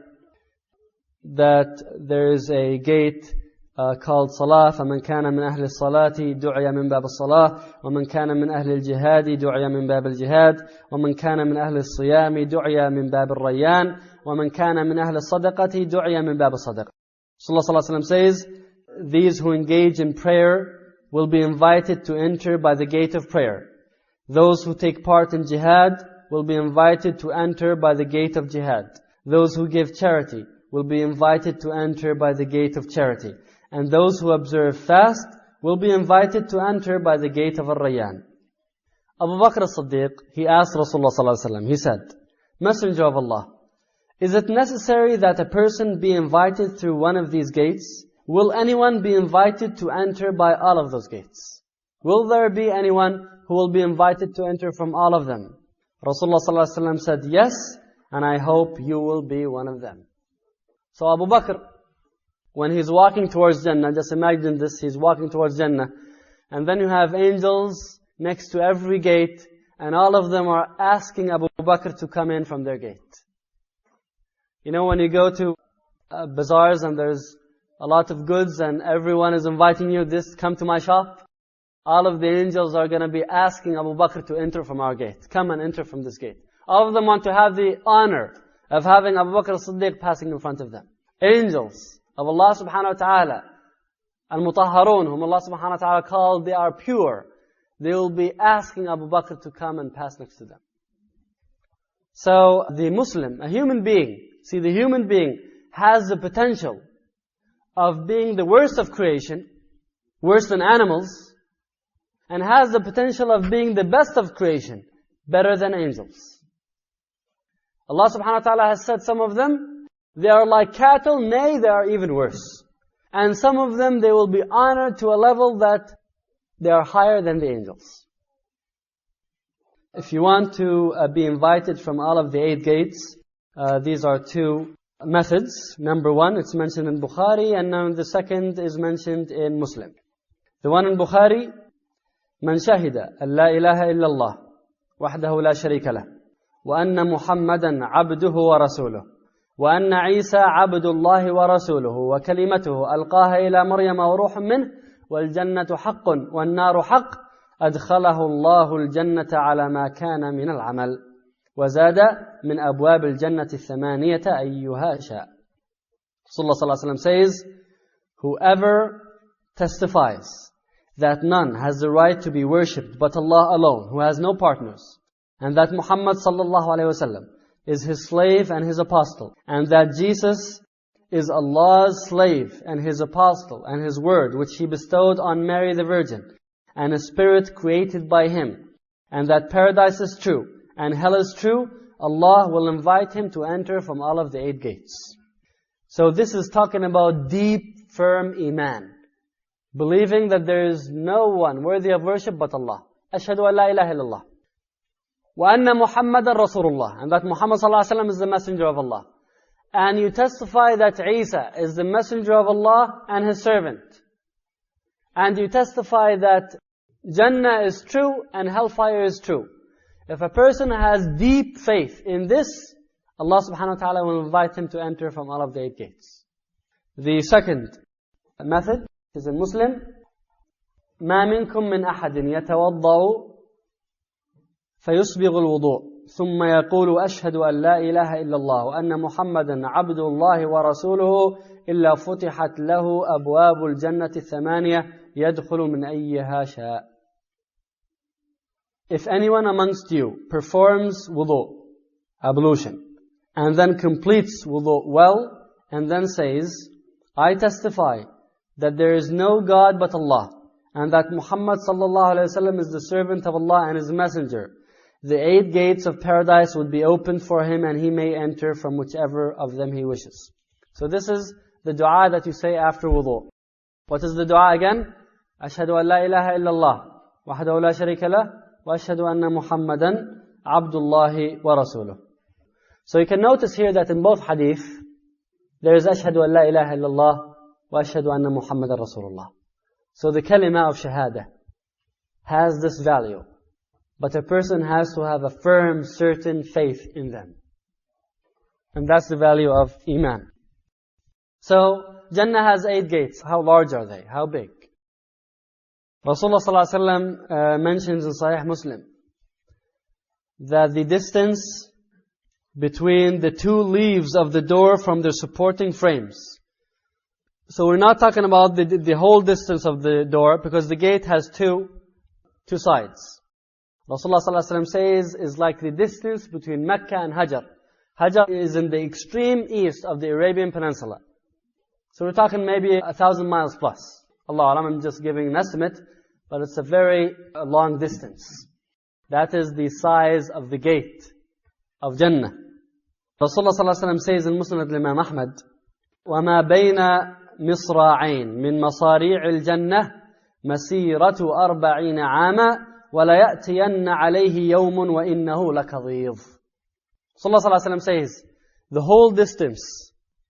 that there is a gate uh, called Salah. فَمَنْ كَانَ مِنْ أَهْلِ الصَّلَاةِ دُعِيَ مِنْ بَابِ الصَّلَاةِ وَمَنْ كَانَ مِنْ أَهْلِ الْجِهَادِ دُعِيَ مِنْ بَابِ الْجِهَادِ وَمَنْ كَانَ مِنْ أَهْلِ الصِّيَامِ دُعِيَ مِنْ بَابِ الرَّيَّانِ وَمَنْ كَانَ مِنْ أَهْلِ الصَّدَقَةِ دُعِيَ مِنْ بَابِ الصَّدَقَةِ. Rasulullah sallallahu alaihi wasallam says, these who engage in prayer will be invited to enter by the gate of prayer. Those who take part in jihad will be invited to enter by the gate of jihad. Those who give charity will be invited to enter by the gate of charity. And those who observe fast will be invited to enter by the gate of Ar-Rayyan. Abu Bakr as-Siddiq, he asked Rasulullah sallallahu alaihi wasallam, he said, Messenger of Allah, is it necessary that a person be invited through one of these gates? Will anyone be invited to enter by all of those gates? Will there be anyone who will be invited to enter from all of them? Rasulullah sallallahu alaihi wasallam said, yes, and I hope you will be one of them. So Abu Bakr, when he's walking towards Jannah, just imagine this, he's walking towards Jannah, and then you have angels next to every gate, and all of them are asking Abu Bakr to come in from their gate. You know, when you go to uh, bazaars and there's a lot of goods and everyone is inviting you, this, come to my shop. All of the angels are going to be asking Abu Bakr to enter from our gate. Come and enter from this gate. All of them want to have the honor of having Abu Bakr as-Siddiq passing in front of them. Angels of Allah subhanahu wa ta'ala, al-mutahharun, whom Allah subhanahu wa ta'ala called, they are pure. They will be asking Abu Bakr to come and pass next to them. So the Muslim, a human being, see the human being has the potential of being the worst of creation, worse than animals, and has the potential of being the best of creation, better than angels. Allah subhanahu wa ta'ala has said some of them, they are like cattle, nay, they are even worse. And some of them, they will be honored to a level that they are higher than the angels. If you want to uh, be invited from all of the eight gates, uh, these are two methods. Number one, it's mentioned in Bukhari, and now the second is mentioned in Muslim. The one in Bukhari, من شهد أن لا إله إلا الله وحده لا شريك له وأن محمدا عبده ورسوله وأن عيسى عبد الله ورسوله وكلمته ألقاها إلى مريم وروح منه والجنة حق والنار حق أدخله الله الجنة على ما كان من العمل وزاد من أبواب الجنة الثمانية أيها شاء. Rasulullah sallallahu alaihi wasallam says, whoever testifies that none has the right to be worshipped but Allah alone, who has no partners, and that Muhammad sallallahu alaihi wasallam is His slave and His apostle, and that Jesus is Allah's slave and His apostle and His word which He bestowed on Mary the Virgin, and a spirit created by Him, and that paradise is true and hell is true, Allah will invite him to enter from all of the eight gates. So this is talking about deep, firm iman. Believing that there is no one worthy of worship but Allah. Ashhadu an la ilaha illallah. Wa anna Muhammadan Rasulullah. And that Muhammad sallallahu alaihi wasallam is the messenger of Allah. And you testify that Isa is the messenger of Allah and His servant. And you testify that Jannah is true and hellfire is true. If a person has deep faith in this, Allah subhanahu wa ta'ala will invite him to enter from all of the eight gates. The second method is in Muslim. ما منكم من أحد يتوضأ فيسبغ الوضوء ثم يقول أشهد أن لا إله إلا الله وأن محمدا عبد الله ورسوله إلا فتحت له أبواب الجنة الثمانية يدخل من أيها شاء. If anyone amongst you performs wudu, ablution, and then completes wudu well, and then says, I testify that there is no God but Allah, and that Muhammad sallallahu alaihi wasallam is the servant of Allah and His messenger, the eight gates of paradise would be opened for him, and he may enter from whichever of them he wishes. So this is the dua that you say after wudu. What is the dua again? Ashhadu an la ilaha illallah wahdahu la sharika lah wa ashhadu anna Muhammadan abdullahi wa rasuluh. So you can notice here that in both hadith, there is ashhadu an la ilaha illallah wa ashhadu anna Muhammadan rasulullah. So the kalima of shahada has this value. But a person has to have a firm, certain faith in them. And that's the value of iman. So, Jannah has eight gates. How large are they? How big? Rasulullah sallallahu alaihi wasallam uh, mentions in Sahih Muslim that the distance between the two leaves of the door from their supporting frames. So we're not talking about the, the whole distance of the door, because the gate has two, two sides. Rasulullah sallallahu alaihi wasallam says is like the distance between Mecca and Hajar. Hajar is in the extreme east of the Arabian Peninsula. So we're talking maybe a thousand miles plus. Allah Alam, I'm just giving an estimate, but it's a very uh, long distance. That is the size of the gate of Jannah. Rasulullah sallallahu alaihi wasallam says in Musnad al-Imam Ahmad, وَمَا بَيْنَ مِصْرَاعَيْن مِنْ مَصَارِيعِ الْجَنَّةِ مَسِيرَةُ أَرْبَعِينَ عَامًا وَلَا يَأْتِيَنَّ عَلَيْهِ يَوْمٌ وَإِنَّهُ لَكَظِيظٌ. Rasulullah sallallahu alaihi wasallam says, the whole distance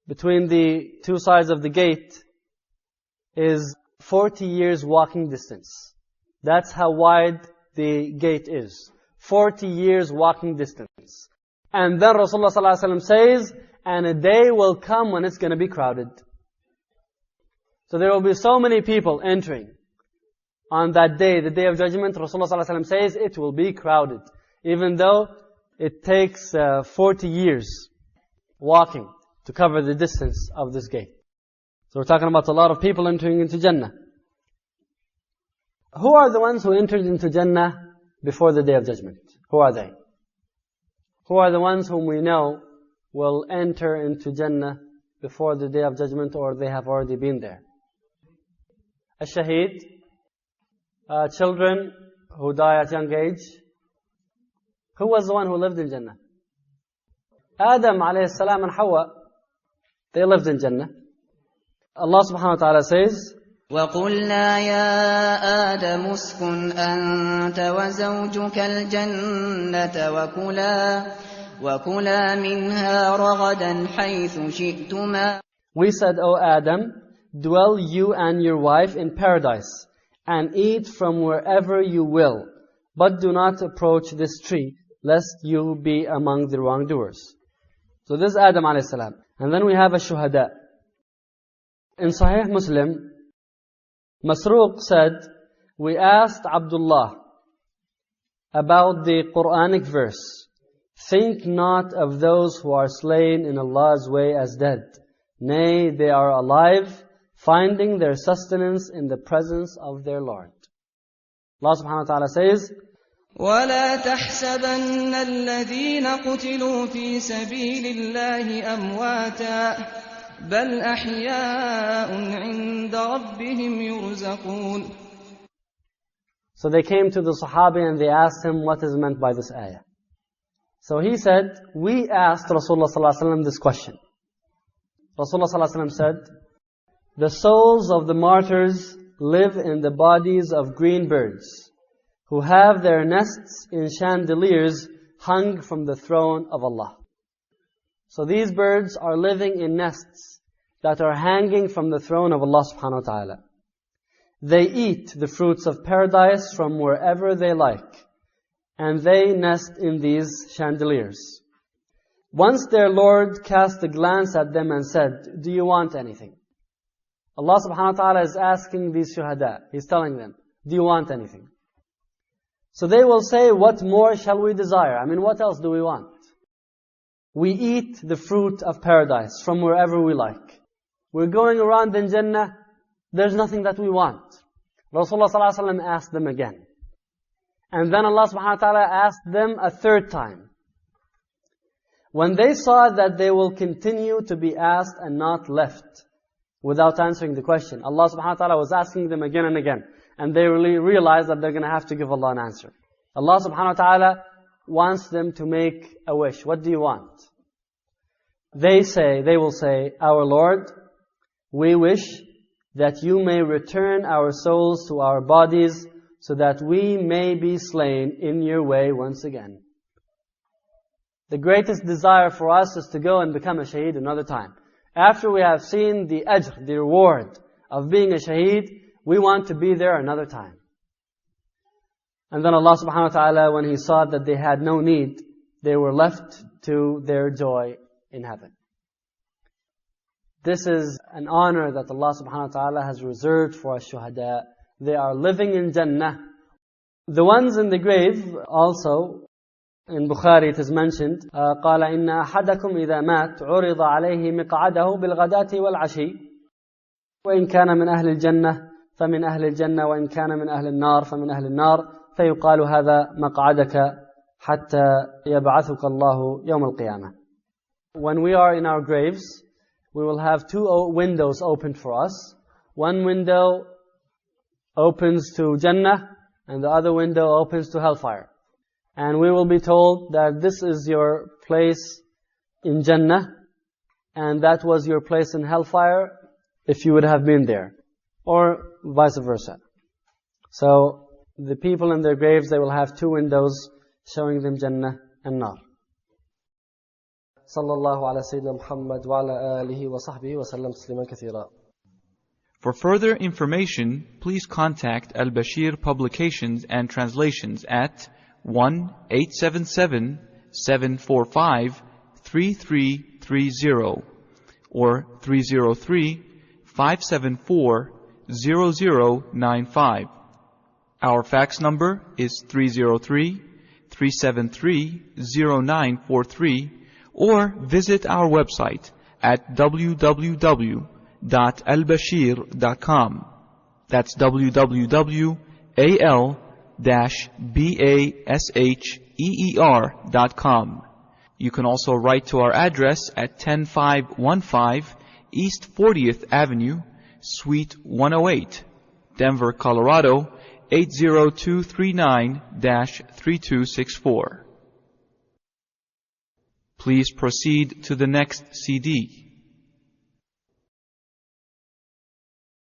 between the two sides of the gate is forty years walking distance. That's how wide the gate is. forty years walking distance. And then Rasulullah sallallahu alaihi wasallam says, and a day will come when it's going to be crowded. So there will be so many people entering on that day, the day of judgment. Rasulullah sallallahu alaihi wasallam says it will be crowded, even though it takes uh, forty years walking to cover the distance of this gate. So we're talking about a lot of people entering into Jannah. Who are the ones who entered into Jannah before the day of judgment? Who are they? Who are the ones whom we know will enter into Jannah before the day of judgment, or they have already been there? Ash-Shaheed, uh, children who die at young age. Who was the one who lived in Jannah? Adam alayhi salam and Hawa, they lived in Jannah. Allah subhanahu wa ta'ala says, وَقُلْنَا يَا آدَمُ اسْكُنْ أَنْتَ وَزَوْجُكَ الْجَنَّةَ وَكُلَا وَكُلَا مِنْهَا رَغَدًا حَيْثُ شِئْتُمَا. We said, O Adam, dwell you and your wife in paradise, and eat from wherever you will, but do not approach this tree, lest you be among the wrongdoers. So this is Adam alayhi salam. And then we have a shuhada. In Sahih Muslim, Masruq said, we asked Abdullah about the Quranic verse, think not of those who are slain in Allah's way as dead. Nay, they are alive, finding their sustenance in the presence of their Lord. Allah subhanahu wa ta'ala says, وَلَا تَحْسَبَنَّ الَّذِينَ قُتِلُوا فِي سَبِيلِ اللَّهِ أَمْوَاتًا بَلْ أَحْيَاءٌ عِنْدَ رَبِّهِمْ يُرْزَقُونَ. So they came to the Sahabi and they asked him what is meant by this ayah. So he said, we asked Rasulullah sallallahu alaihi wasallam this question. Rasulullah sallallahu alaihi wasallam said, the souls of the martyrs live in the bodies of green birds, who have their nests in chandeliers hung from the throne of Allah. So these birds are living in nests that are hanging from the throne of Allah subhanahu wa ta'ala. They eat the fruits of paradise from wherever they like, and they nest in these chandeliers. Once their Lord cast a glance at them and said, do you want anything? Allah subhanahu wa ta'ala is asking these shuhada. He's telling them, do you want anything? So they will say, what more shall we desire? I mean, what else do we want? We eat the fruit of paradise from wherever we like. We're going around in Jannah, there's nothing that we want. Rasulullah sallallahu alaihi wasallam asked them again. And then Allah subhanahu wa ta'ala asked them a third time. When they saw that they will continue to be asked and not left without answering the question, Allah subhanahu wa ta'ala was asking them again and again. And they really realized that they're going to have to give Allah an answer. Allah subhanahu wa ta'ala wants them to make a wish. What do you want? They say, they will say, our Lord, we wish that you may return our souls to our bodies so that we may be slain in your way once again. The greatest desire for us is to go and become a shaheed another time. After we have seen the ajr, the reward of being a shaheed, we want to be there another time. And then Allah subhanahu wa ta'ala, when He saw that they had no need, they were left to their joy in heaven. This is an honor that Allah subhanahu wa ta'ala has reserved for us shuhada. They are living in Jannah. The ones in the grave also, in Bukhari it is mentioned, قال إن أحدكم إذا مات عرض عليه مقعده بالغداة والعشي وإن كان من أهل الجنة فمن أهل الجنة وإن كان من أهل النار فمن أهل النار فيقال هذا مقعدك حتى يبعثك الله يوم القيامة. When we are in our graves, we will have two windows opened for us. One window opens to Jannah and the other window opens to hellfire. And we will be told that this is your place in Jannah and that was your place in hellfire if you would have been there. Or vice versa. So the people in their graves, they will have two windows showing them Jannah and Nar. صلى الله على سيدنا محمد وعلى آله وصحبه وسلم تسليما كثيرا. For further information, please contact Al-Bashir Publications and Translations at one eight seven seven, seven four five, three three three zero or three zero three, five seven four, zero zero nine five. Our fax number is three zero three, three seven three, zero nine four three, or visit our website at w w w dot al bashir dot com. That's w w w dot al basher dot com. You can also write to our address at ten five one five East fortieth Avenue, Suite one oh eight, Denver, Colorado eight zero two three nine dash three two six four. Please proceed to the next C D.